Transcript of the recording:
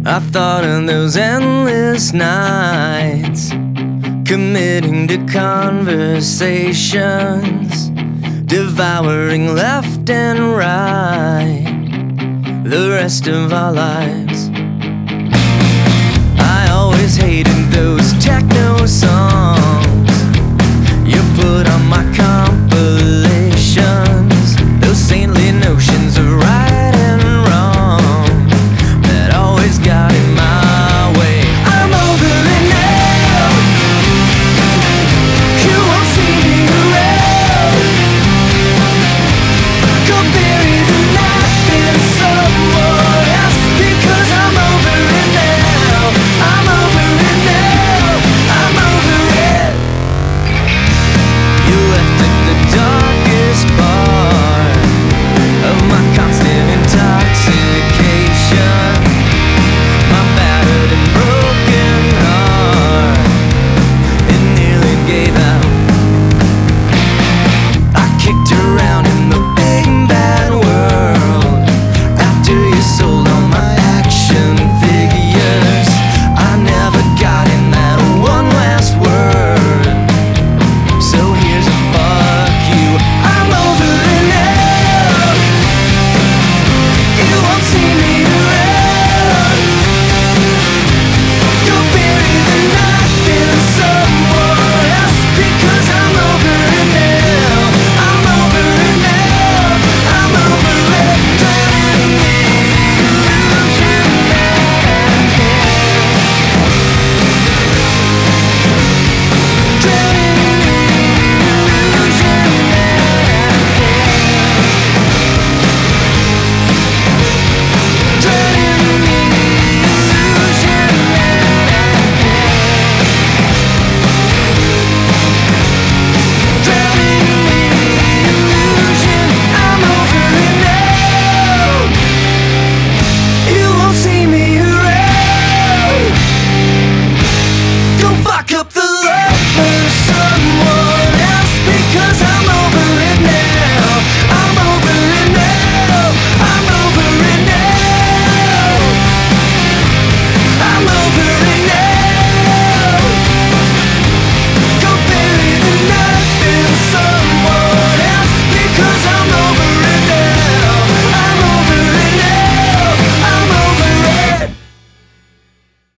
I thought of those endless nights, committing to conversations, devouring left and right the rest of our lives. I always hated those techno songs you put on my compilations, those saintly notions of right and wrong that always got in